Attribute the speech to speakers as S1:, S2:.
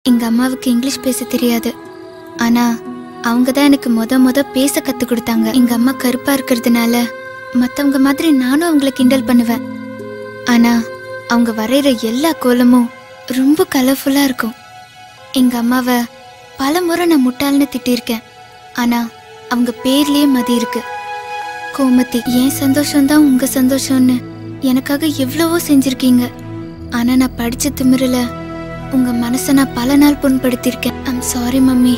S1: எங்க அம்மாவுக்கு இங்கிலீஷ் பேச தெரியாது. ஆனா அவங்க தான் எனக்கு முத பேச கத்து கொடுத்தாங்க. எங்க அம்மா கருப்பா இருக்கிறதுனால மத்தவங்க மாதிரி நானும் அவங்களை கிண்டல் பண்ணுவேன். ஆனா அவங்க வரைகிற எல்லா கோலமும் ரொம்ப கலர்ஃபுல்லா இருக்கும். எங்க அம்மாவை பல முறை நான் முட்டாள்னு திட்டிருக்கேன். ஆனா அவங்க பேர்லயே மதி இருக்கு, கோமதி. என் சந்தோஷம்தான் உங்க சந்தோஷம்னு எனக்காக எவ்வளவோ செஞ்சிருக்கீங்க. ஆனா நான் படிச்ச திமிரல உங்க மனசை நான் பல நாள் புண்படுத்திருக்கேன். I'm sorry mummy.